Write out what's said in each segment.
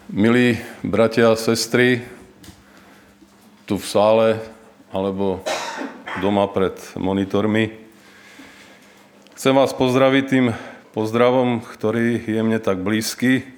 Milí bratia a sestry, tu v sále alebo doma pred monitormi, chcem vás pozdraviť tým pozdravom, ktorý je mne tak blízky.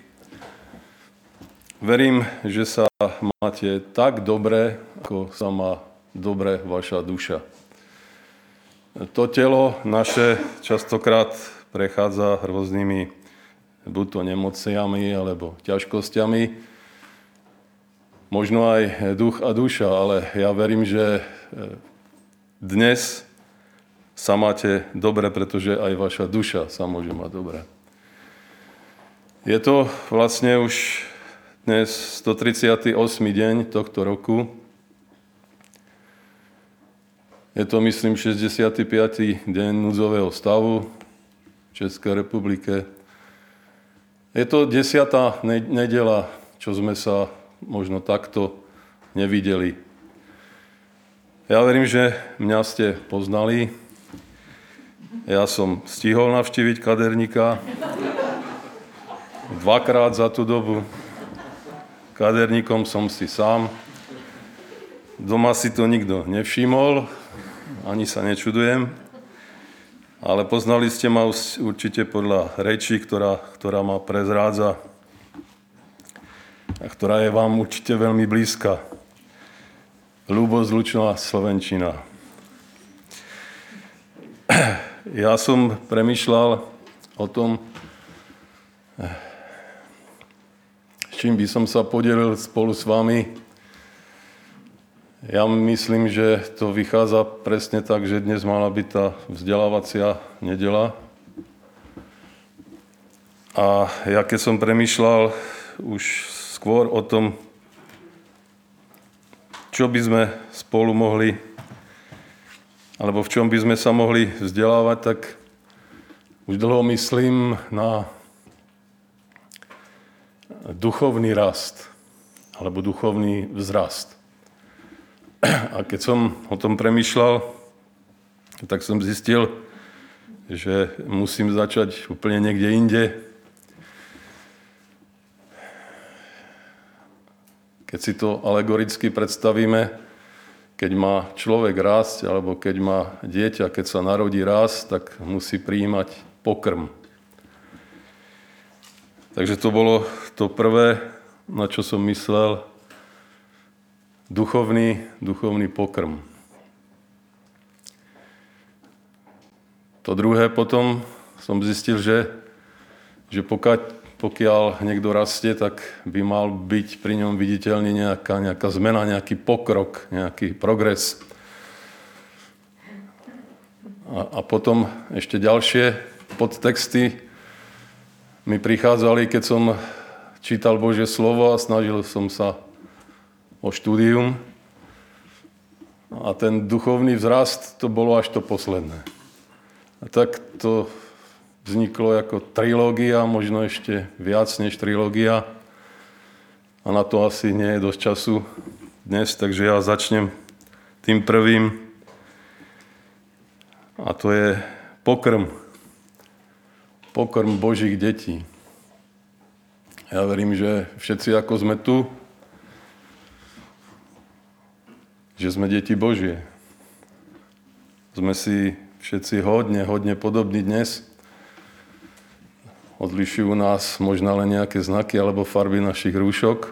Verím, že sa máte tak dobre, ako sa má dobre vaša duša. To telo naše častokrát prechádza rôznymi buď to nemociami, alebo ťažkosťami, možno aj duch a duša, ale ja verím, že dnes sa máte dobre, pretože aj vaša duša sa môže mať dobre. Je to vlastne už dnes 138. deň tohto roku. Je to, myslím, 65. deň núdzového stavu v Českej republike. Je to 10. nedeľa, čo sme sa možno takto nevideli. Ja verím, že mňa ste poznali. Ja som stihol navštíviť kaderníka dvakrát za tú dobu. Kaderníkom som si sám. Doma si to nikto nevšimol, ani sa nečudujem. Ale poznali ste ma určite podľa reči, ktorá ma prezrádza a ktorá je vám určite veľmi blízka. Ľubozlučná slovenčina. Ja som premýšľal o tom, s čím by som sa podelil spolu s vami. Ja myslím, že to vychádza presne tak, že dnes mala byť tá vzdelávacia nedeľa. A ja keď som premýšľal už skôr o tom, čo by sme spolu mohli, alebo v čom by sme sa mohli vzdelávať, tak už dlho myslím na duchovný rast, alebo duchovný vzrast. A keď som o tom premýšľal, tak som zistil, že musím začať úplne niekde inde. Keď si to alegoricky predstavíme, keď má človek rásť, alebo keď má dieťa, keď sa narodí rásť, tak musí prijímať pokrm. Takže to bolo to prvé, na čo som myslel, duchovný pokrm. To druhé potom som zistil, že pokiaľ niekto rastie, tak by mal byť pri ňom viditeľný nejaká zmena, nejaký pokrok, nejaký progres. A potom ešte ďalšie podtexty mi prichádzali, keď som čítal Božie slovo a snažil som sa o štúdium. A ten duchovný vzrast, to bolo až to posledné. A tak to vzniklo ako trilógia, možno ešte viac než trilógia. A na to asi nie je dosť času dnes, takže ja začnem tým prvým. A to je pokrm. Pokrm Božích detí. Ja verím, že všetci, ako sme tu, že sme deti Božie. Sme si všetci hodne podobní dnes. Odlišujú nás možno len nejaké znaky alebo farby našich rúšok.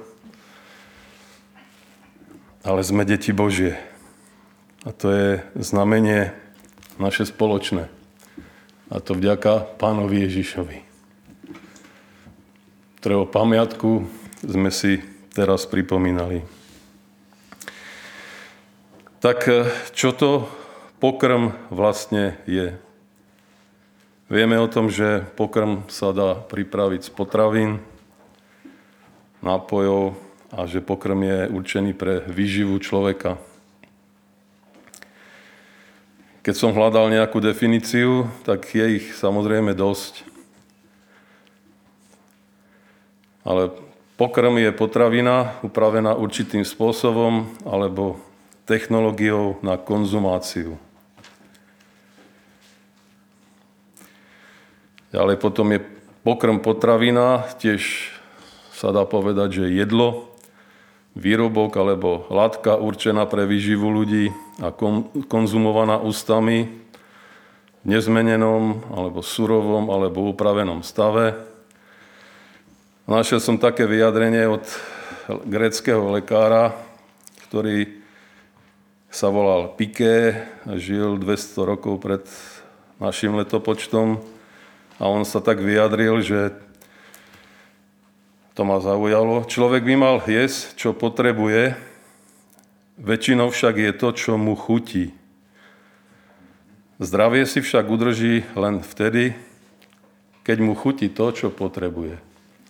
Ale sme deti Božie. A to je znamenie naše spoločné. A to vďaka Pánovi Ježišovi. Ktorého pamiatku sme si teraz pripomínali. Tak čo to pokrm vlastne je? Vieme o tom, že pokrm sa dá pripraviť z potravín, nápojov a že pokrm je určený pre výživu človeka. Keď som hľadal nejakú definíciu, tak je ich samozrejme dosť. Ale pokrm je potravina upravená určitým spôsobom alebo technológiou na konzumáciu. Ďalej potom je pokrm potravina, tiež sa dá povedať, že jedlo, výrobok alebo látka určená pre výživu ľudí a konzumovaná ústami v nezmenenom alebo surovom alebo upravenom stave. Našiel som také vyjadrenie od gréckeho lekára, ktorý sa volal Piké a žil 200 rokov pred našim letopočtom a on sa tak vyjadril, že to ma zaujalo. Človek by mal jesť, čo potrebuje, väčšinou však je to, čo mu chutí. Zdravie si však udrží len vtedy, keď mu chutí to, čo potrebuje.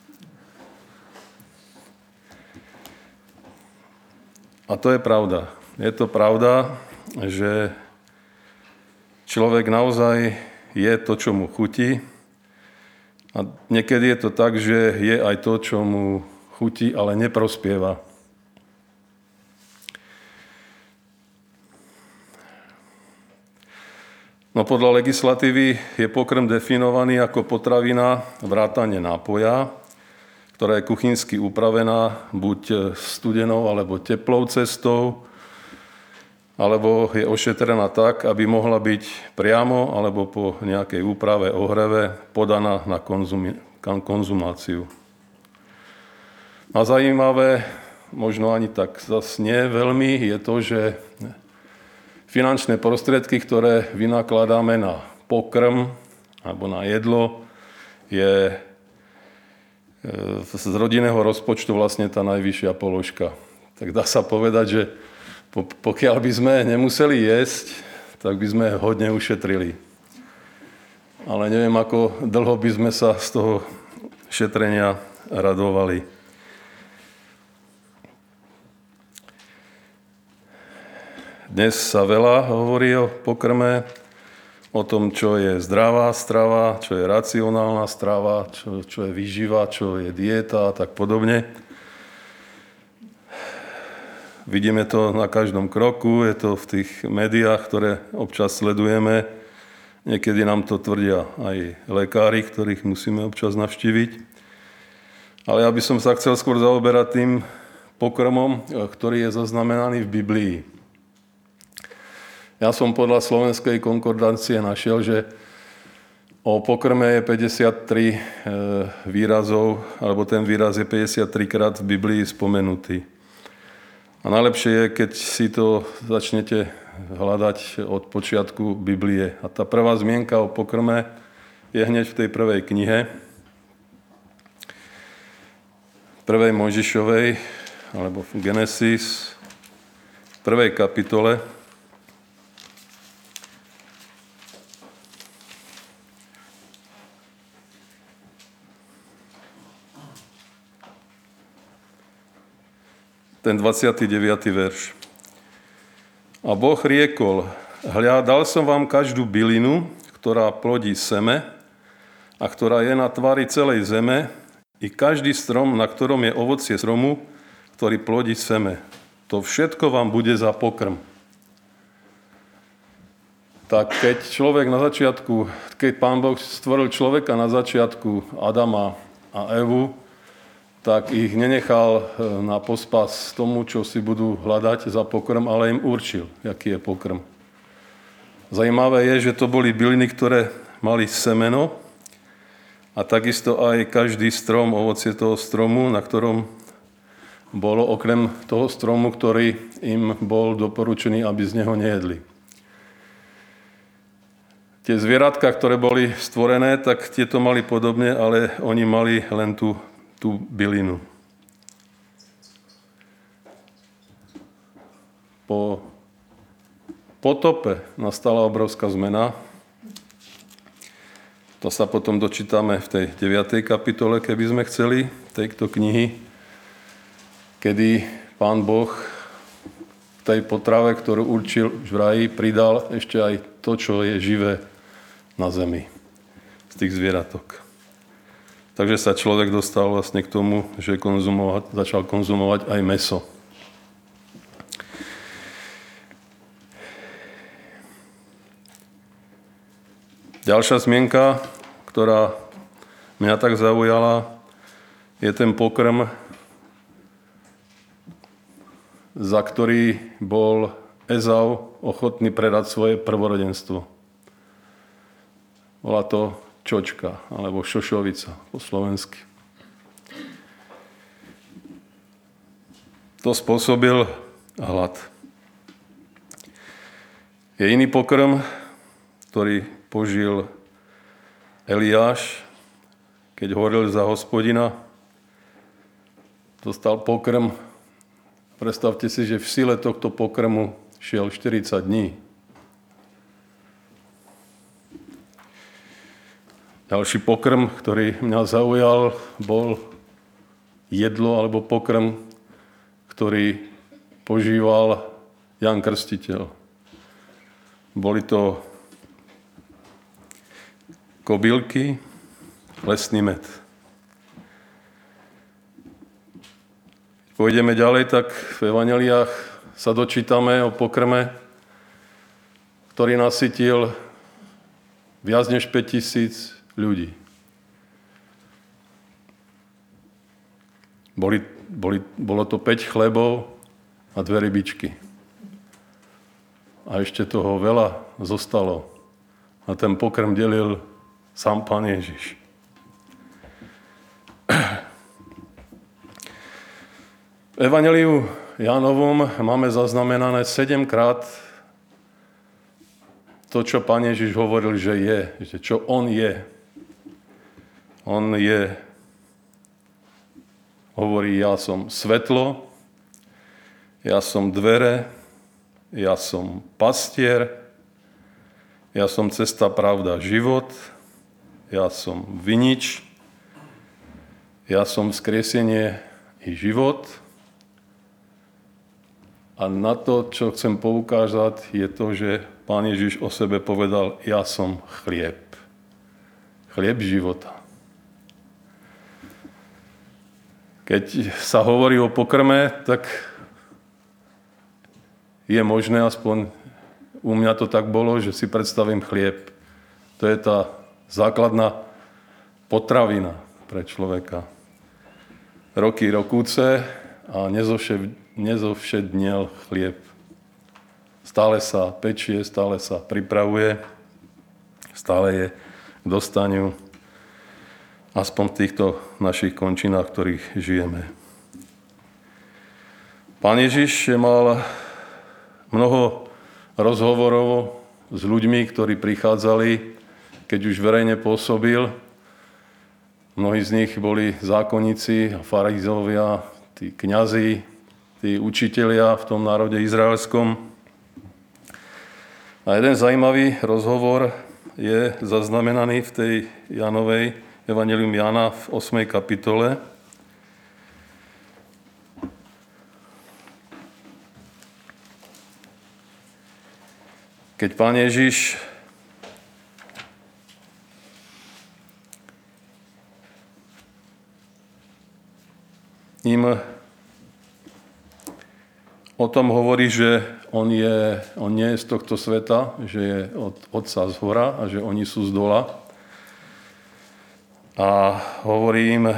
A to je pravda. Je to pravda, že človek naozaj je to, čo mu chutí. A niekedy je to tak, že je aj to, čo mu chutí, ale neprospieva. No podľa legislatívy je pokrm definovaný ako potravina vrátane nápoja, ktorá je kuchynsky upravená buď studenou alebo teplou cestou, alebo je ošetrená tak, aby mohla byť priamo alebo po nejakej úprave ohreve podaná na konzumáciu. A zaujímavé, možno ani tak zas nie veľmi, je to, že finančné prostriedky, ktoré vynakladáme na pokrm alebo na jedlo, je z rodinného rozpočtu vlastne tá najvyššia položka. Tak dá sa povedať, že pokiaľ by sme nemuseli jesť, tak by sme hodne ušetrili. Ale neviem, ako dlho by sme sa z toho šetrenia radovali. Dnes sa veľa hovorí o pokrme, o tom, čo je zdravá strava, čo je racionálna strava, čo je výživa, čo je dieta a tak podobne. Vidíme to na každom kroku, je to v tých médiách, ktoré občas sledujeme. Niekedy nám to tvrdia aj lekári, ktorých musíme občas navštíviť. Ale ja by som sa chcel skôr zaoberať tým pokrmom, ktorý je zaznamenaný v Biblii. Ja som podľa slovenskej konkordancie našiel, že o pokrme je 53 výrazov, alebo ten výraz je 53 krát v Biblii spomenutý. A najlepšie je, keď si to začnete hľadať od počiatku Biblie. A tá prvá zmienka o pokrme je hneď v tej prvej knihe, prvej Mojžišovej, alebo v Genesis, v prvej kapitole. Ten 29. verš. A Boh riekol, hľa, dal som vám každú bylinu, ktorá plodí seme a ktorá je na tvári celej zeme, i každý strom, na ktorom je ovocie stromu, ktorý plodí seme. To všetko vám bude za pokrm. Tak keď človek na začiatku, keď Pán Boh stvoril človeka na začiatku, Adama a Evu, tak ich nenechal na pospas tomu, čo si budú hľadať za pokrm, ale im určil, aký je pokrm. Zajímavé je, že to boli byliny, ktoré mali semeno a takisto aj každý strom, ovocie toho stromu, na ktorom bolo okrem toho stromu, ktorý im bol doporučený, aby z neho nejedli. Tie zvieratka, ktoré boli stvorené, tak tieto mali podobne, ale oni mali len tú bylinu. Po potope nastala obrovská zmena. To sa potom dočítame v tej 9. kapitole, keby sme chceli, tejto knihy, kedy Pán Boh k tej potrave, ktorú určil v raji, pridal ešte aj to, čo je živé na zemi z tých zvieratok. Takže sa človek dostal vlastne k tomu, že začal konzumovať aj mäso. Ďalšia zmienka, ktorá mňa tak zaujala, je ten pokrm, za ktorý bol Ezau ochotný predať svoje prvorodenstvo. Bola to čočka, alebo šošovica po slovensky. To spôsobil hlad. Je iný pokrm, ktorý požil Eliáš, keď hovoril za Hospodina. Dostal pokrm. Predstavte si, že v sile tohto pokrmu šiel 40 dní. Ďalší pokrm, ktorý mňa zaujal, bol jedlo alebo pokrm, ktorý požíval Ján Krstiteľ. Boli to kobylky, lesný med. Pôjdeme ďalej, tak v evanjeliách sa dočítame o pokrme, ktorý nasytil viac než 5000 ľudí. Bolo to 5 chlebov a 2 rybičky. A ešte toho veľa zostalo. A ten pokrm delil sám Pán Ježiš. V evanjeliu Jánovom máme zaznamenané 7-krát to, čo Pán Ježiš hovoril, že je, že čo on je. On je, hovorí, ja som svetlo, ja som dvere, ja som pastier, ja som cesta, pravda, život, ja som vinič, ja som vzkriesenie i život. A na to, čo chcem poukázať, je to, že Pán Ježiš o sebe povedal, ja som chlieb. Chlieb života. Keď sa hovorí o pokrme, tak je možné, aspoň u mňa to tak bolo, že si predstavím chlieb. To je tá základná potravina pre človeka. Roky rokúce a nezovšedniel chlieb. Stále sa pečie, stále sa pripravuje, stále je k dostaniu, aspoň v týchto našich končinách, v ktorých žijeme. Pán Ježiš mal mnoho rozhovorov s ľuďmi, ktorí prichádzali, keď už verejne pôsobil. Mnohí z nich boli zákonníci, farizovia, tí kňazi, tí učitelia v tom národe izraelskom. A jeden zaujímavý rozhovor je zaznamenaný v tej Jánovej, Evanjelium Jána v 8. kapitole. Keď Pán Ježiš im o tom hovorí, že on nie je z tohto sveta, že je od Otca zhora a že oni sú z dola. A hovorí im,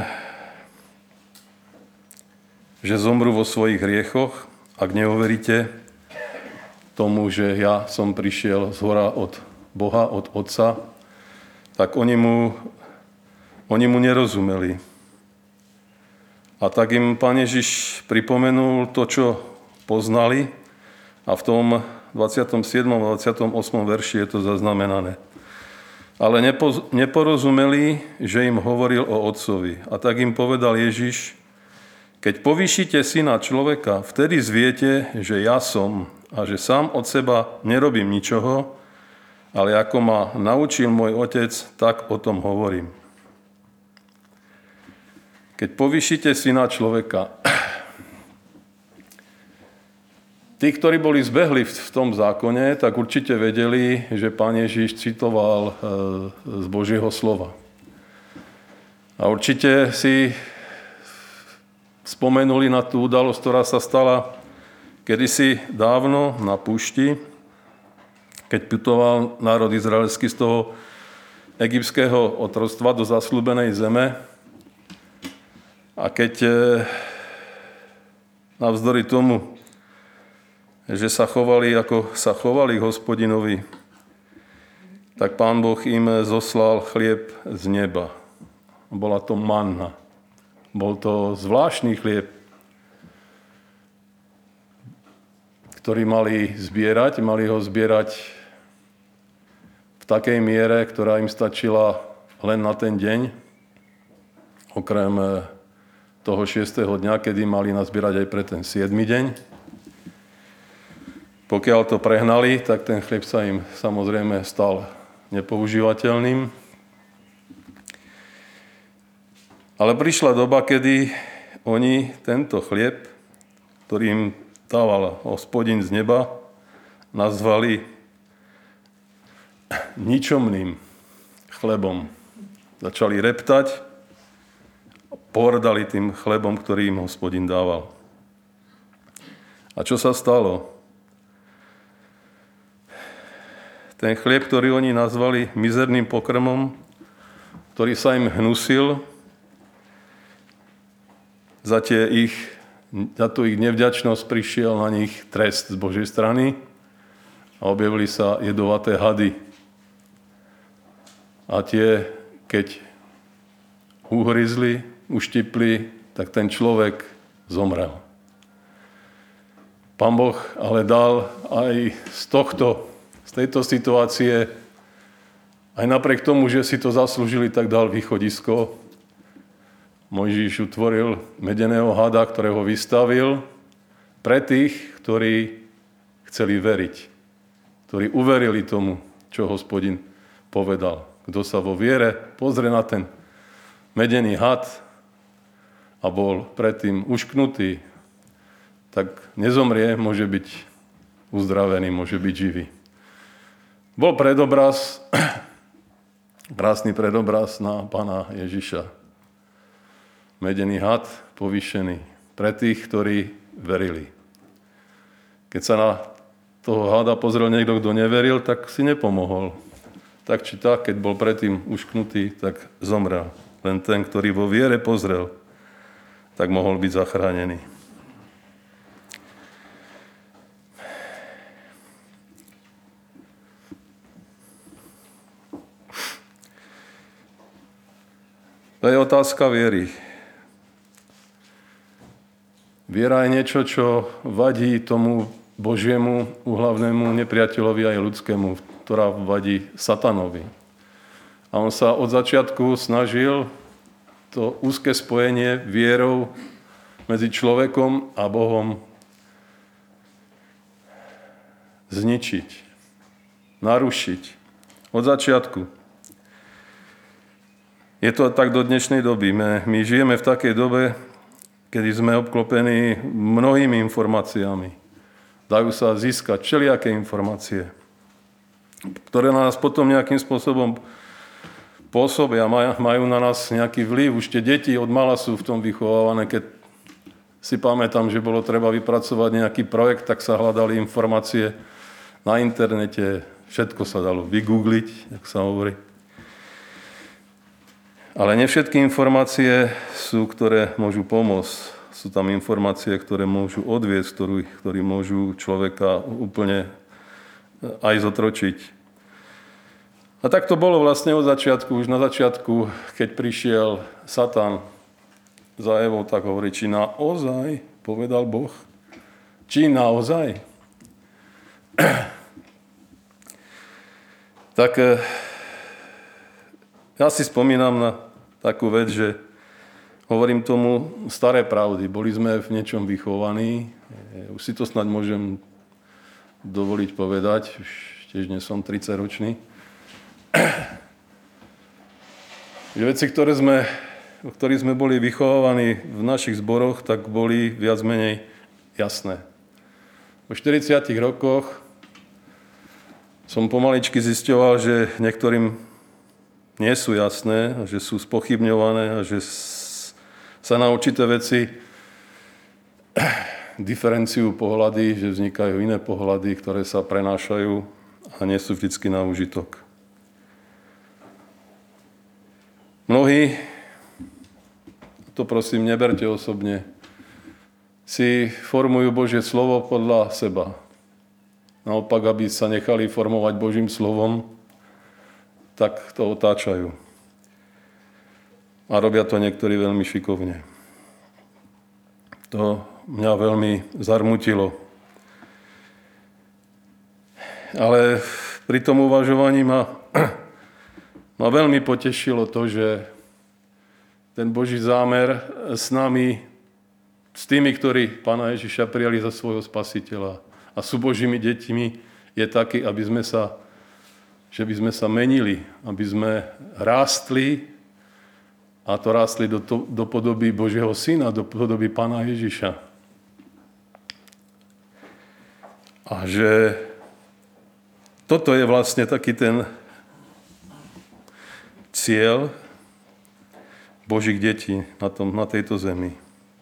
že zomru vo svojich hriechoch, ak neuveríte tomu, že ja som prišiel zhora od Boha, od Otca, tak oni mu nerozumeli. A tak im Pán Ježiš pripomenul to, čo poznali, a v tom 27. a 28. verši je to zaznamenané. Ale neporozumeli, že im hovoril o Otcovi. A tak im povedal Ježiš, keď povýšite Syna človeka, vtedy zviete, že ja som a že sám od seba nerobím ničoho, ale ako ma naučil môj Otec, tak o tom hovorím. Keď povýšite Syna človeka, tí, ktorí boli zbehli v tom zákone, tak určite vedeli, že Pán Ježiš citoval z Božieho slova. A určite si spomenuli na tú udalosť, ktorá sa stala kedysi dávno na púšti, keď putoval národ izraelský z toho egyptského otroctva do zasľúbenej zeme. A keď navzdory tomu, že sa chovali, ako sa chovali k Hospodinovi, tak Pán Boh im zoslal chlieb z neba. Bola to manna. Bol to zvláštny chlieb, ktorý mali ho zbierať v takej miere, ktorá im stačila len na ten deň, okrem toho 6. dňa, kedy mali nazbierať aj pre ten 7. deň. Pokiaľ to prehnali, tak ten chlieb sa im samozrejme stal nepoužívateľným. Ale prišla doba, kedy oni tento chlieb, ktorý im dával Hospodin z neba, nazvali ničomným chlebom. Začali reptať, pohrdali tým chlebom, ktorý im Hospodin dával. A čo sa stalo? Ten chlieb, ktorý oni nazvali mizerným pokrmom, ktorý sa im hnusil, za tú ich nevďačnosť prišiel na nich trest z Božej strany a objavili sa jedovaté hady. A tie, keď uhryzli, uštipli, tak ten človek zomrel. Pán Boh ale dal aj z tejto situácie, aj napriek tomu, že si to zaslúžili, tak dal východisko. Mojžiš utvoril medeného hada, ktorého vystavil pre tých, ktorí chceli veriť, ktorí uverili tomu, čo Hospodin povedal. Kto sa vo viere pozrie na ten medený had a bol predtým ušknutý, tak nezomrie, môže byť uzdravený, môže byť živý. Bol predobraz, krásny predobraz na Pána Ježiša. Medený had povýšený pre tých, ktorí verili. Keď sa na toho hada pozrel niekto, kto neveril, tak si nepomohol. Tak či tak, keď bol predtým ušknutý, tak zomrel. Len ten, ktorý vo viere pozrel, tak mohol byť zachránený. To je otázka viery. Viera je niečo, čo vadí tomu Božiemu úhlavnému nepriateľovi aj ľudskému, ktorá vadí satanovi. A on sa od začiatku snažil to úzke spojenie vierou medzi človekom a Bohom zničiť, narušiť. Od začiatku. Je to tak do dnešnej doby. My žijeme v takej dobe, kedy sme obklopení mnohými informáciami. Dajú sa získať všelijaké informácie, ktoré na nás potom nejakým spôsobom pôsobia, majú na nás nejaký vplyv. Už tie deti od mala sú v tom vychovávané. Keď si pamätám, že bolo treba vypracovať nejaký projekt, tak sa hľadali informácie na internete. Všetko sa dalo vygoogliť, jak sa hovorí. Ale nie všetky informácie sú, ktoré môžu pomôcť. Sú tam informácie, ktoré môžu odviesť, ktorí môžu človeka úplne aj zotročiť. A tak to bolo vlastne od začiatku. Už na začiatku, keď prišiel Satan za Evou, tak hovorí, či naozaj, povedal Boh, či naozaj. Tak ja si spomínam na takú vec, že hovorím tomu staré pravdy. Boli sme v niečom vychovaní. Už si to snad môžem dovoliť povedať. Už tiež nie som 30-ročný. Že veci, o ktorých sme boli vychovávaní v našich zboroch, tak boli viac menej jasné. Po 40 rokoch som pomaličky zisťoval, že niektorým nie sú jasné, že sú spochybňované a že sa na určité veci diferenciujú pohľady, že vznikajú iné pohľady, ktoré sa prenášajú a nie sú vždycky na úžitok. to prosím neberte osobne, si formujú Božie slovo podľa seba. Naopak, aby sa nechali formovať Božím slovom, tak to otáčajú. A robia to niektorí veľmi šikovne. To mňa veľmi zarmutilo. Ale pri tom uvažovaní ma veľmi potešilo to, že ten Boží zámer s nami, s tými, ktorí Pána Ježiša prijali za svojho spasiteľa a sú Božími deťmi, je taký, že by sme sa menili, aby sme rástli, a to rástli do podoby Božieho Syna, do podoby Pána Ježiša. A že toto je vlastne taký ten cieľ Božích detí na tejto zemi.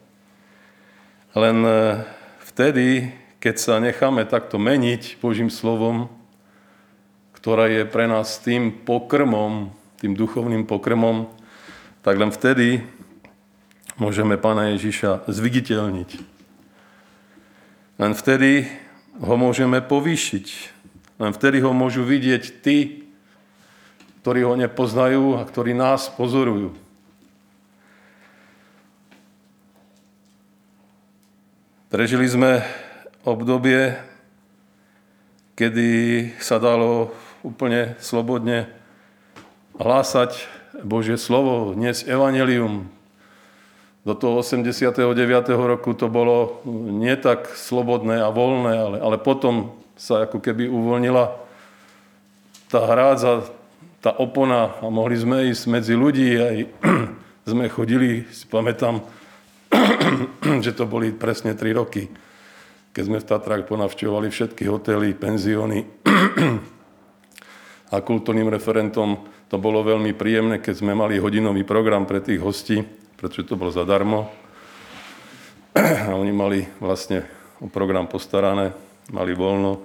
Len vtedy, keď sa necháme takto meniť Božím slovom, ktoré je pre nás tým pokrmom, tým duchovným pokrmom, tak len vtedy môžeme Pána Ježiša zviditeľniť. Len vtedy ho môžeme povýšiť. Len vtedy ho môžu vidieť tí, ktorí ho nepoznajú a ktorí nás pozorujú. Prežili sme obdobie, kedy sa dalo úplne slobodne hlásať Božie slovo, dnes evanjelium. Do toho 89. roku to bolo nie tak slobodné a voľné, ale potom sa ako keby uvoľnila tá hrádza, tá opona a mohli sme ísť medzi ľudí. Aj sme chodili, si pamätám, že to boli presne 3 roky, keď sme v Tatrách ponavštevovali všetky hotely, penzióny a kultúrnym referentom to bolo veľmi príjemné, keď sme mali hodinový program pre tých hostí, pretože to bolo zadarmo. A oni mali vlastne o program postarané, mali voľno.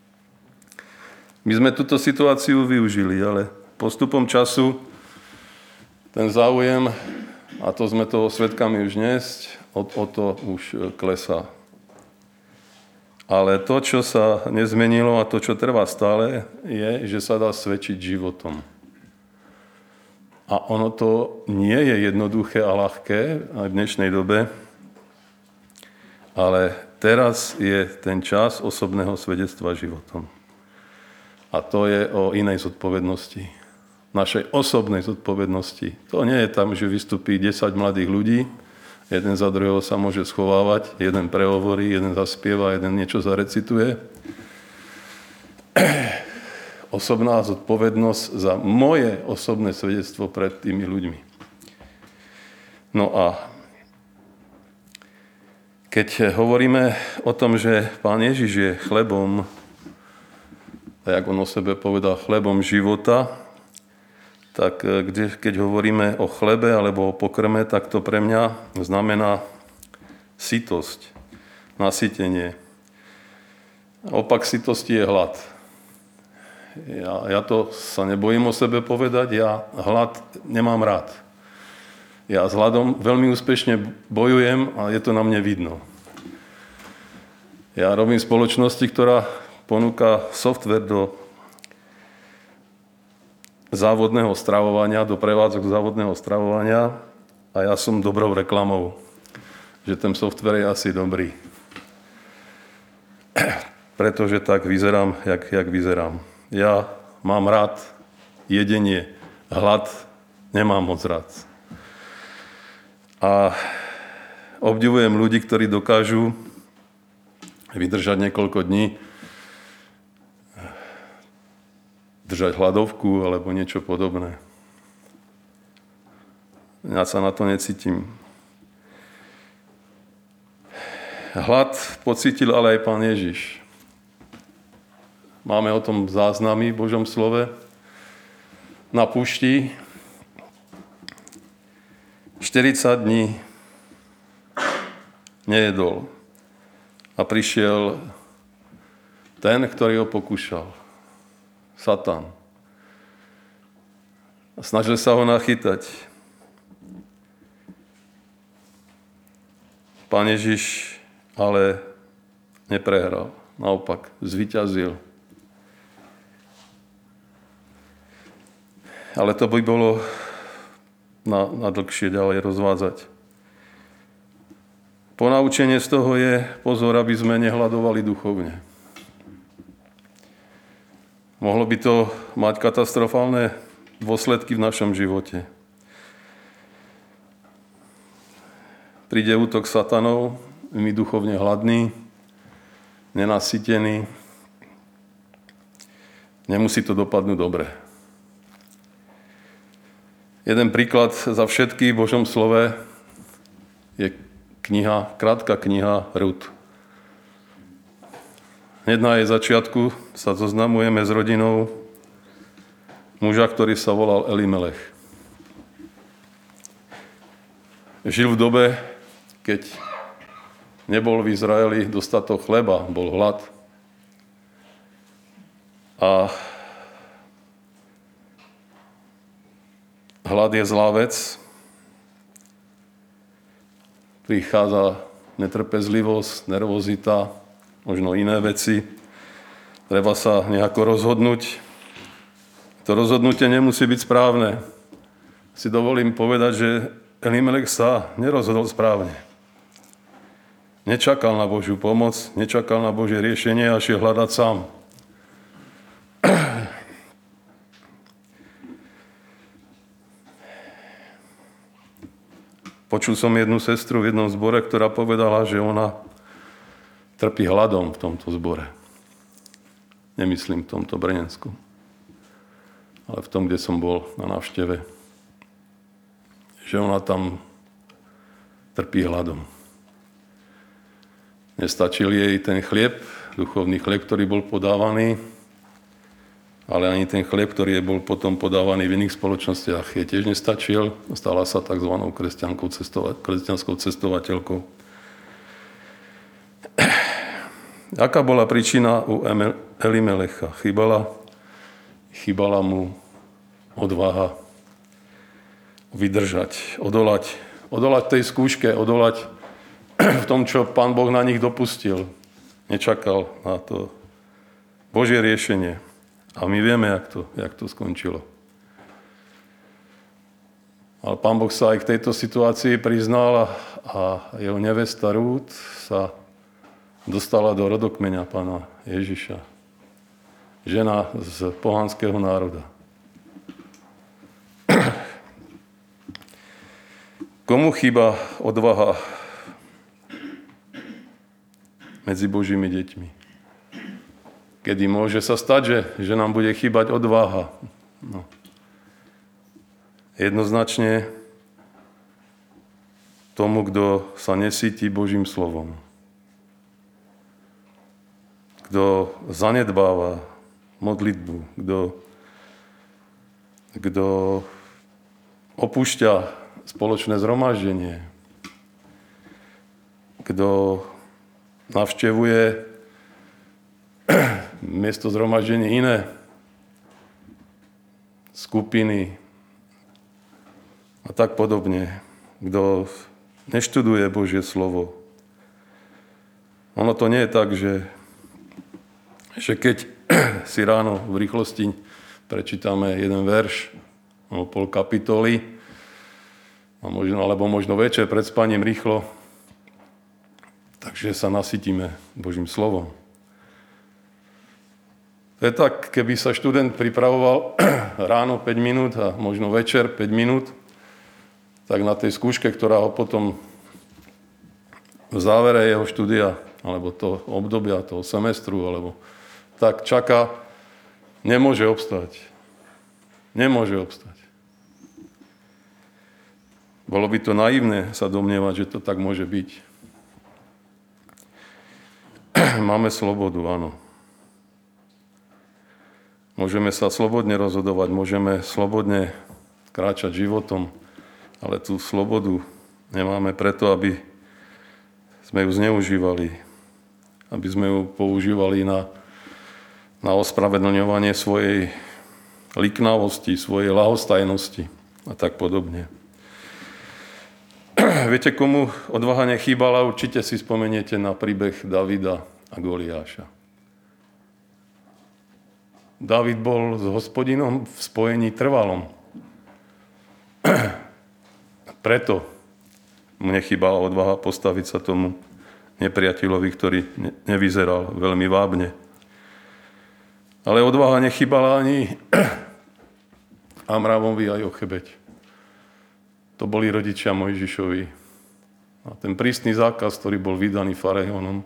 My sme túto situáciu využili, ale postupom času ten záujem, a to sme toho svedkami už dnes, o to už klesá. Ale to, čo sa nezmenilo a to, čo trvá stále, je, že sa dá svedčiť životom. A ono to nie je jednoduché a ľahké aj v dnešnej dobe, ale teraz je ten čas osobného svedectva životom. A to je o inej zodpovednosti. Našej osobnej zodpovednosti. To nie je tam, že vystupí 10 mladých ľudí, jeden za druhého sa môže schovávať, jeden prehovorí, jeden zaspieva, jeden niečo zarecituje. Osobná zodpovednosť za moje osobné svedectvo pred tými ľuďmi. No a keď hovoríme o tom, že Pán Ježiš je chlebom, tak on o sebe povedal chlebom života, tak keď hovoríme o chlebe alebo o pokrme, tak to pre mňa znamená sytosť, nasytenie. Opak sytosti je hlad. Ja to sa nebojím o sebe povedať, ja hlad nemám rád. Ja s hladom veľmi úspešne bojujem a je to na mne vidno. Ja robím v spoločnosti, ktorá ponúka software do závodného stravovania, do prevádzok závodného stravovania a ja som dobrou reklamou, že ten software je asi dobrý. Pretože tak vyzerám, jak vyzerám. Ja mám rád jedenie, hlad nemám moc rád. A obdivujem ľudí, ktorí dokážu vydržať niekoľko dní, držať hladovku alebo niečo podobné. Ja sa na to necítim. Hlad pocítil ale aj Pán Ježiš. Máme o tom záznamy v Božom slove. Na púšti 40 dní nejedol. A prišiel ten, ktorý ho pokúšal. Satan. A snažil sa ho nachytať. Pán Ježiš ale neprehral. Naopak, zvíťazil. Ale to by bolo na dlhšie ďalej rozvádzať. Ponaučenie z toho je, pozor, aby sme nehladovali duchovne. Mohlo by to mať katastrofálne dôsledky v našom živote. Príde útok satanov, my duchovne hladní, nenasytení. Nemusí to dopadnúť dobre. Jeden príklad za všetky v Božom slove je krátka kniha Rút. Hneď na jej začiatku sa zoznamujeme s rodinou muža, ktorý sa volal Elimelech. Žil v dobe, keď nebol v Izraeli dostatok chleba, bol hlad. A hlad je zlá vec. Prichádza netrpezlivosť, nervozita, možno iné veci. Treba sa nejako rozhodnúť. To rozhodnutie nemusí byť správne. Si dovolím povedať, že Elimelech sa nerozhodol správne. Nečakal na Božiu pomoc, nečakal na Božie riešenie a šiel hľadať sám. Počul som jednu sestru v jednom zbore, ktorá povedala, že ona trpí hladom v tomto zbore. Nemyslím v tomto Brnensku, ale v tom, kde som bol na návšteve. Že ona tam trpí hladom. Nestačil jej ten chlieb, duchovný chlieb, ktorý bol podávaný, ale ani ten chlieb, ktorý bol potom podávaný v iných spoločnostiach, je tiež nestačil. Stala sa tzv. Kresťanskou cestovateľkou. Aká bola príčina u Elimelecha? Chýbala mu odvaha vydržať, odolať tej skúške, odolať v tom, čo Pán Boh na nich dopustil. Nečakal na to Božie riešenie. A my vieme, jak to skončilo. Ale Pán Boh sa aj k tejto situácii priznal a jeho nevesta Rút sa dostala do rodokmeňa Pána Ježiša. Žena z pohanského národa. Komu chýba odvaha medzi Božími deťmi? Kedy môže sa stať, že nám bude chýbať odvaha. No. Jednoznačne tomu, kto sa nesíti Božím slovom. Kto zanedbáva modlitbu. Kto opúšťa spoločné zhromaždenie. Kto navštevuje miesto zhromaždenia iné skupiny a tak podobne. Kto neštuduje Božie slovo. Ono to nie je tak, že keď si ráno v rýchlosti prečítame jeden verš, pol kapitoly, alebo možno večer pred spaním rýchlo, takže sa nasytíme Božím slovom. To je tak, keby sa študent pripravoval ráno 5 minút a možno večer 5 minút, tak na tej skúške, ktorá ho potom v závere jeho štúdia, alebo toho obdobia, toho semestru, alebo tak čaká, nemôže obstať. Nemôže obstať. Bolo by to naivné sa domnievať, že to tak môže byť. Máme slobodu, áno. Môžeme sa slobodne rozhodovať, môžeme slobodne kráčať životom, ale tú slobodu nemáme preto, aby sme ju zneužívali, aby sme ju používali na ospravedlňovanie svojej liknavosti, svojej ľahostajnosti a tak podobne. Viete, komu odvaha nechýbala? Určite si spomeniete na príbeh Davida a Goliáša. David bol s Hospodinom v spojení trvalom. Preto mu nechýbala odvaha postaviť sa tomu nepriateľovi, ktorý nevyzeral veľmi vábne. Ale odvaha nechýbala ani Amrámovi a Jochebeť. To boli rodičia Mojžišovi. A ten prísny zákaz, ktorý bol vydaný faraónom,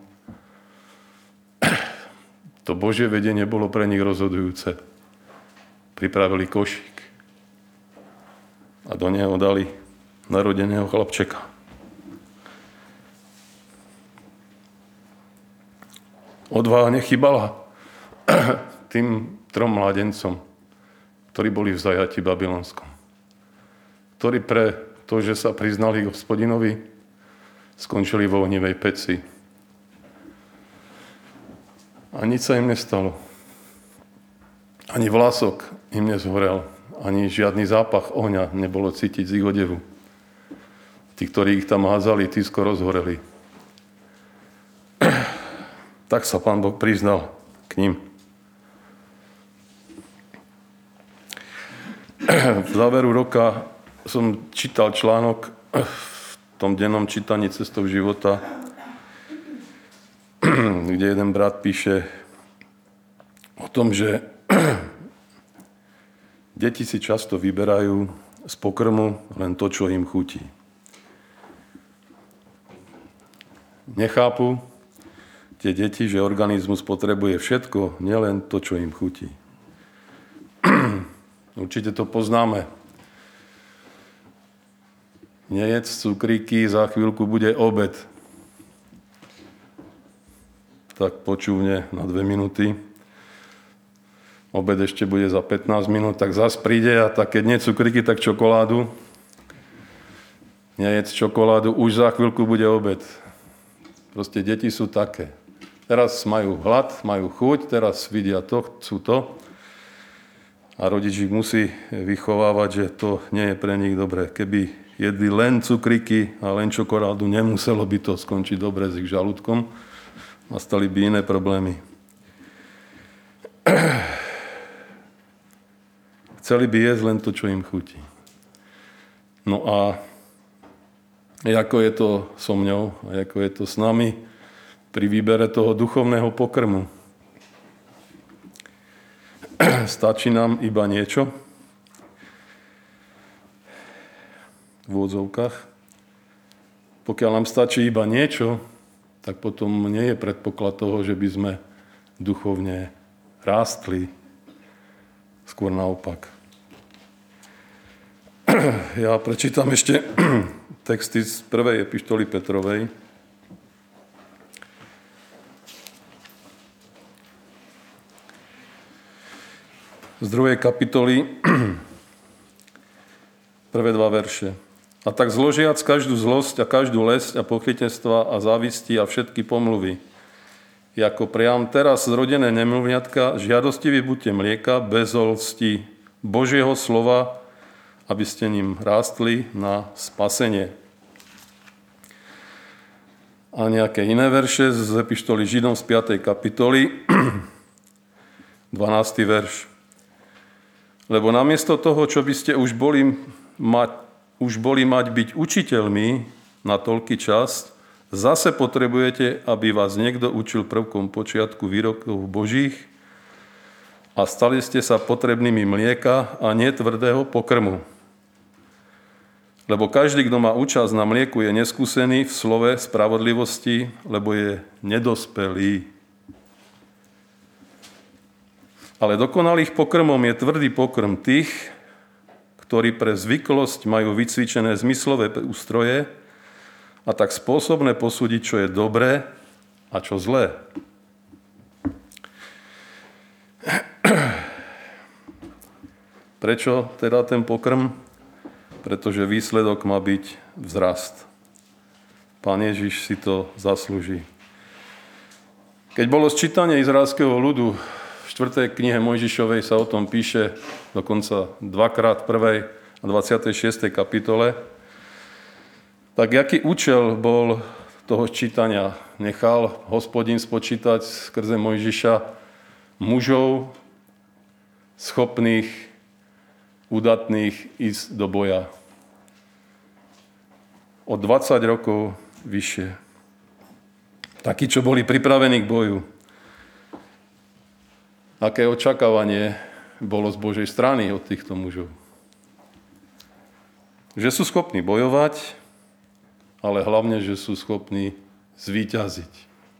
to Božie vedenie bolo pre nich rozhodujúce. Pripravili košík a do neho dali narodeného chlapčeka. Odvaha nechybala tým 3 mládencom, ktorí boli v zajatí babylonskom. Ktorí pre to, že sa priznali Hospodinovi, skončili v ohnivej peci. A nič sa im nestalo. Ani vlások im nezhorel, ani žiadny zápach ohňa nebolo cítiť z ich odevu. Tí, ktorí ich tam házali, tí skoro zhoreli. Tak sa Pán Boh priznal k ním. V záveru roka som čítal článok v tom dennom čítaní Cestou života, kde jeden brat píše o tom, že deti si často vyberajú z pokrmu len to, čo im chutí. Nechápu tie deti, že organizmus potrebuje všetko, nielen to, čo im chutí. Určite to poznáme. Nejedz cukríky, za chvíľku bude obed. Tak počúvne na 2 minúty. Obed ešte bude za 15 minút, tak zas príde a tak keď nie cukríky, tak čokoládu. Nejedz čokoládu, už za chvíľku bude obed. Proste deti sú také. Teraz majú hlad, majú chuť, teraz vidia to, chcú to. A rodič ich musí vychovávať, že to nie je pre nich dobré. Keby jedli len cukriky a len čokoládu, nemuselo by to skončiť dobre s ich žalúdkom. Nastali by iné problémy. Chceli by jesť len to, čo im chutí. No a ako je to so mňou, a ako je to s nami pri výbere toho duchovného pokrmu. Stačí nám iba niečo v úvodzovkách. Pokiaľ nám stačí iba niečo, tak potom nie je predpoklad toho, že by sme duchovne rástli. Skôr naopak. Ja prečítam ešte texty z 1. epištoly Petrovej. Z 2. kapitoly, prvé 2 verše. A tak zložiac každú zlosť a každú lesť a pochytenstva a závisti a všetky pomluvy. Jako priam teraz zrodené nemluvňatka, žiadostiví buďte mlieka, bez lsti Božieho slova, aby ste ním rástli na spasenie. A nejaké iné verše z epištoly Židom z 5. kapitoly, 12. verš. Lebo namiesto toho, čo by ste už boli mať byť učiteľmi na toľký čas, zase potrebujete, aby vás niekto učil prvkom počiatku výrokov Božích a stali ste sa potrebnými mlieka a nie tvrdého pokrmu. Lebo každý, kto má účasť na mlieku, je neskúsený v slove spravodlivosti, lebo je nedospelý. Ale dokonalých pokrmom je tvrdý pokrm tých, ktorí pre zvyklosť majú vycvičené zmyslové ústroje a tak spôsobné posúdiť, čo je dobré a čo zlé. Prečo teda ten pokrm? Pretože výsledok má byť vzrast. Pán Ježiš si to zaslúži. Keď bolo sčítanie izraelského ľudu, v 4. knihe Mojžišovej sa o tom píše dokonca 2-krát v 1. a 26. kapitole, Tak aký účel bol toho čítania? Nechal Hospodin spočítať skrze Mojžiša mužov schopných, udatných ísť do boja. O 20 rokov vyššie. Takí, čo boli pripravení k boju. Aké očakávanie bolo z Božej strany od týchto mužov? Že sú schopní bojovať, ale hlavne, že sú schopní zvíťaziť.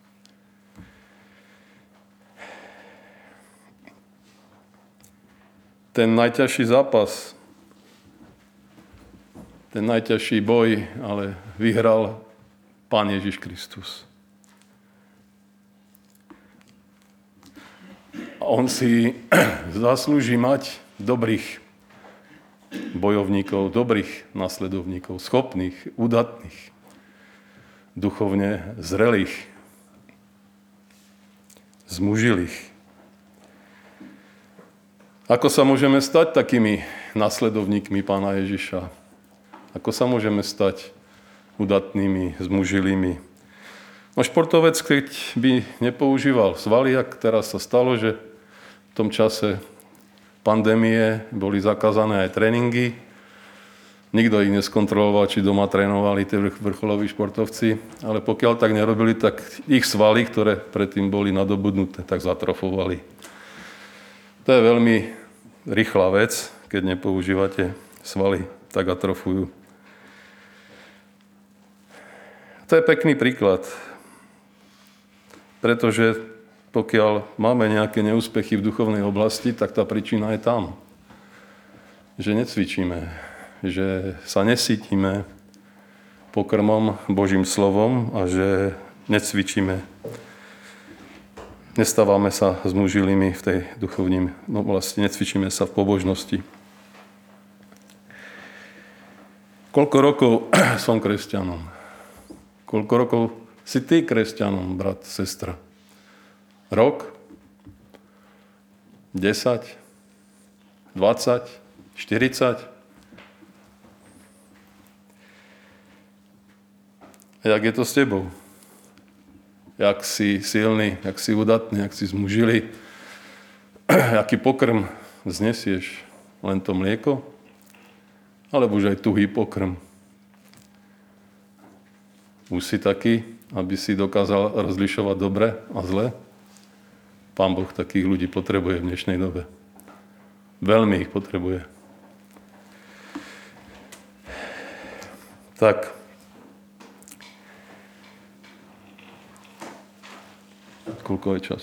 Ten najťažší zápas, ten najťažší boj, ale vyhral Pán Ježiš Kristus. A on si zaslúži mať dobrých bojovníkov, dobrých nasledovníkov, schopných, udatných, duchovne zrelých, zmužilých. Ako sa môžeme stať takými nasledovníkmi Pána Ježiša? Ako sa môžeme stať udatnými, zmužilými? No športovec, keď by nepoužíval svaly, ak teraz sa stalo, že v tom čase pandémie boli zakázané aj tréningy. Nikto ich neskontroloval, či doma trénovali tie vrcholoví športovci, ale pokiaľ tak nerobili, tak ich svaly, ktoré predtým boli nadobudnuté, tak zatrofovali. To je veľmi rýchla vec, keď nepoužívate svaly, tak atrofujú. To je pekný príklad, pretože pokiaľ máme nejaké neúspechy v duchovnej oblasti, tak tá príčina je tam. Že necvičíme, že sa nesítime pokrmom, Božím slovom a že necvičíme. Nestávame sa zmužilými v tej duchovnej oblasti, necvičíme sa v pobožnosti. Koľko rokov som kresťanom? Koľko rokov si ty kresťanom, brat, sestra? Rok? 10? 20? 40? Jak je to s tebou? Jak si silný, jak si udatný, jak si zmužilý? Aký pokrm znesieš? Len to mlieko? Alebo už aj tuhý pokrm? Už si taký, aby si dokázal rozlišovať dobre a zle? Pán Boh takých ľudí potrebuje v dnešnej dobe. Veľmi ich potrebuje. Tak. Koľko je čas?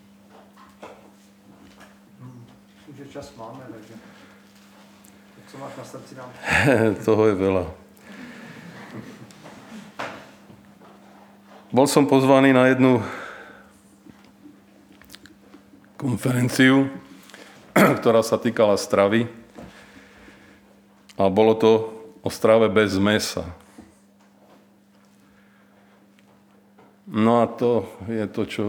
Myslím, že čas máme, takže co máš na srdci nám? Toho je veľa. Bol som pozvaný na jednu konferenciu, ktorá sa týkala stravy. A bolo to o strave bez mäsa. No a to je to, čo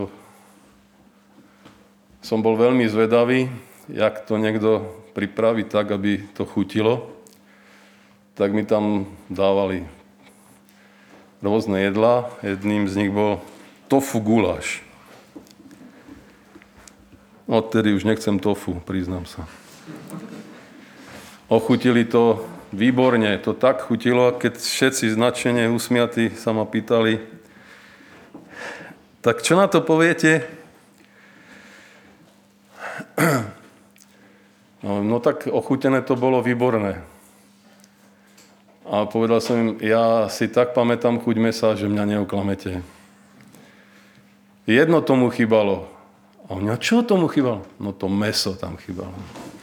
som bol veľmi zvedavý, jak to niekto pripraví tak, aby to chutilo. Tak mi tam dávali rôzne jedlá. Jedným z nich bol tofu guláš. Odtedy už nechcem tofu, priznám sa. Ochutili to výborne, to tak chutilo, a keď všetci značene usmiatí sa ma pýtali, tak čo na to poviete? No tak ochutené to bolo výborné. A povedal som im, ja si tak pamätám chuť mesa, že mňa neoklamete. Jedno tomu chýbalo. A mňa, čo tomu chýbalo? No to mäso tam chýbalo.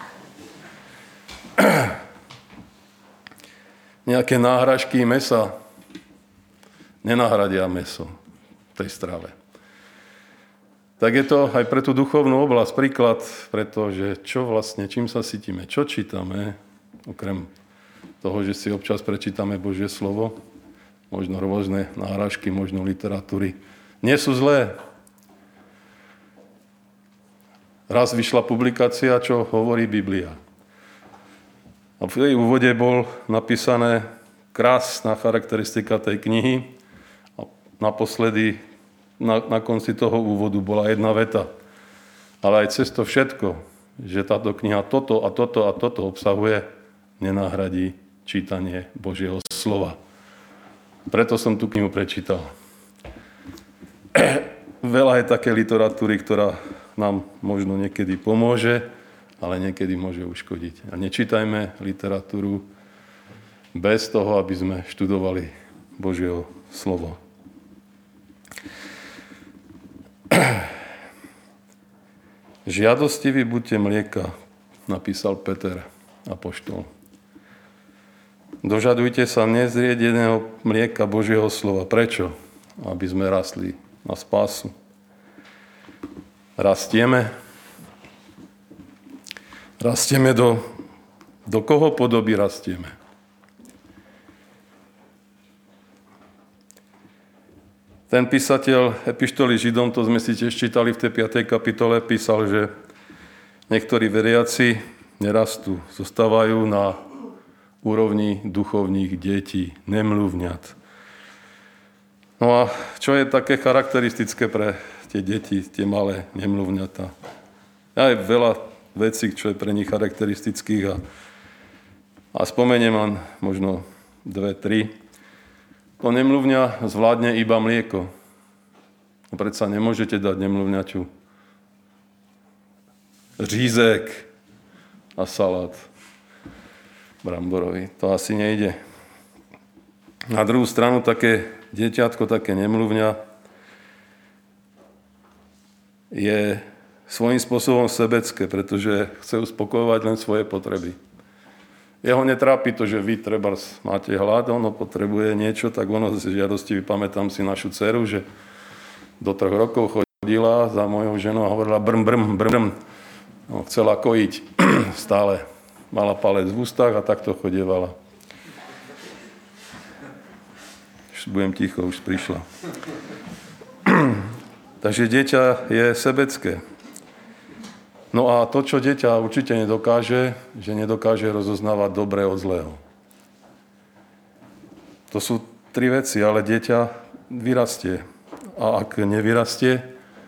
Nejaké náhražky mäsa nenahradia mäso v tej strave. Tak je to aj pre tú duchovnú oblasť príklad, pretože čo vlastne, čím sa cítime, čo čítame, okrem toho, že si občas prečítame Božie slovo, možno rôzne náhražky, možno literatúry, nie sú zlé. Raz vyšla publikácia, čo hovorí Biblia. A v jej úvode bol napísané krásna charakteristika tej knihy. A naposledy, na konci toho úvodu bola jedna veta. Ale aj cez to všetko, že táto kniha toto a toto a toto obsahuje, nenahradí čítanie Božieho slova. Preto som tú knihu prečítal. Veľa je také literatúry, ktorá nám možno niekedy pomôže, ale niekedy môže uškodiť. A nečítajme literatúru bez toho, aby sme študovali Božieho slovo. Žiadostiví buďte mlieka, napísal Peter apoštol. Dožadujte sa nezriedeného mlieka Božieho slova. Prečo? Aby sme rastli na spásu. Rastieme do koho podoby rastieme? Ten písateľ epištoly Židom, to sme si tiež čítali v tej 5. kapitole, písal, že niektorí veriaci nerastú, zostávajú na úrovni duchovných detí, nemluvňat. No a čo je také charakteristické pre tie deti, tie malé nemluvňatá? Je veľa vecí, čo je pre nich charakteristických a spomeniem len možno 2-3. To nemluvňa zvládne iba mlieko. No predsa nemôžete dať nemluvňaťu řízek a salát bramborový. To asi nejde. Na druhú stranu také dieťatko, také nemluvňa je svojím spôsobom sebecké, pretože chce uspokojovať len svoje potreby. Jeho netrápi to, že vy trebárs máte hlad, ono potrebuje niečo, tak ono z žiadosti, vypamätám si našu dceru, že do 3 rokov chodila za mojou ženou a hovorila brm, brm, brm. No, chcela kojiť stále. Mala palec v ústach a takto chodievala. Už budem ticho, už prišla. Takže dieťa je sebecké. No a to, čo dieťa určite nedokáže, že nedokáže rozoznávať dobré od zlého. To sú 3 veci, ale dieťa vyrastie. A ak nevyrastie,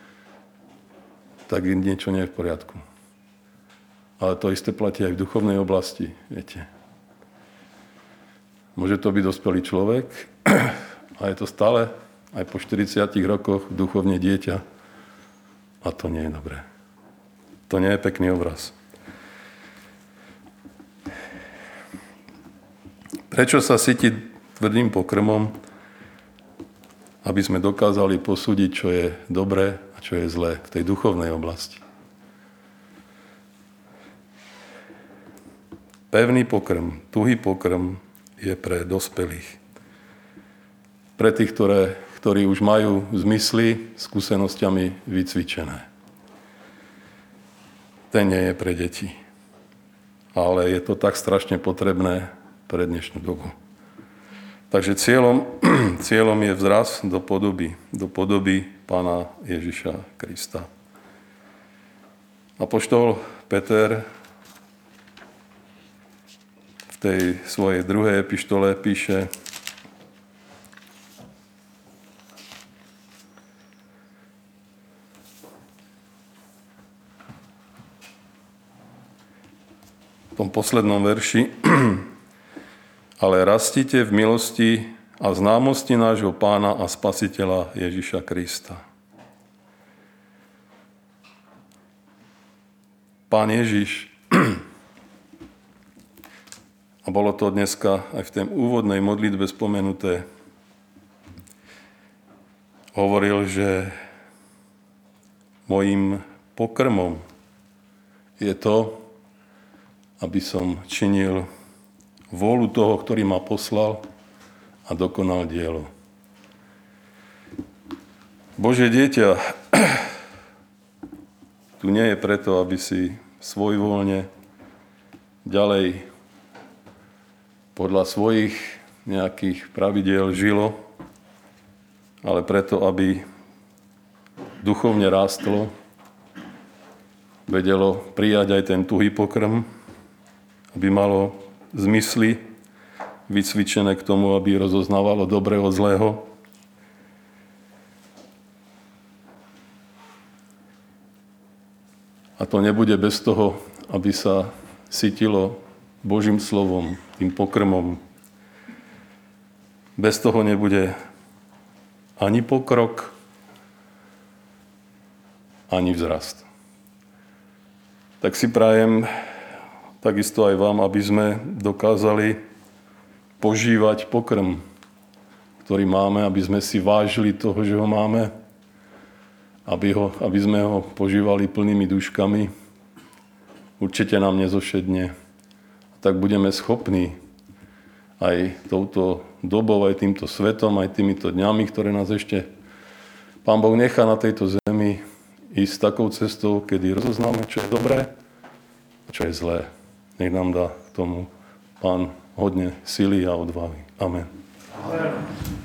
tak niečo nie je v poriadku. Ale to isté platí aj v duchovnej oblasti, viete. Môže to byť dospelý človek, a je to stále, aj po 40 rokoch, duchovne dieťa. A to nie je dobré. To nie je pekný obraz. Prečo sa sytiť tvrdým pokrmom, aby sme dokázali posúdiť, čo je dobré a čo je zlé v tej duchovnej oblasti? Pevný pokrm, tuhý pokrm je pre dospelých. Pre tých, ktorí už majú zmysly skúsenosťami vycvičené. Ten nie je pre deti. Ale je to tak strašne potrebné pre dnešnú dobu. Takže cieľom je vzrast do podoby Pána Ježiša Krista. Apoštol Peter v tej svojej 2. epištole píše: v tom poslednom verši: ale rastite v milosti a známosti nášho Pána a Spasiteľa Ježiša Krista. Pán Ježiš, a bolo to dneska aj v tej úvodnej modlitbe spomenuté, hovoril, že mojím pokrmom je to, aby som činil vôľu toho, ktorý ma poslal a dokonal dielo. Božie dieťa tu nie je preto, aby si svojvoľne ďalej podľa svojich nejakých pravidiel žilo, ale preto, aby duchovne rástlo, vedelo prijať aj ten tuhý pokrm, aby malo zmysly vycvičené k tomu, aby rozoznávalo dobré od zlého. A to nebude bez toho, aby sa sytilo Božím slovom, tým pokrmom. Bez toho nebude ani pokrok, ani vzrast. Tak si prajem, takisto aj vám, aby sme dokázali požívať pokrm, ktorý máme, aby sme si vážili toho, že ho máme, aby sme ho požívali plnými duškami. Určite nám nezošedne. Tak budeme schopní aj touto dobou, aj týmto svetom, aj týmito dňami, ktoré nás ešte Pán Boh nechá na tejto zemi, ísť takou cestou, kedy rozoznáme, čo je dobré a čo je zlé. Nech nám dá k tomu Pán hodne sily a odvahy. Amen. Amen.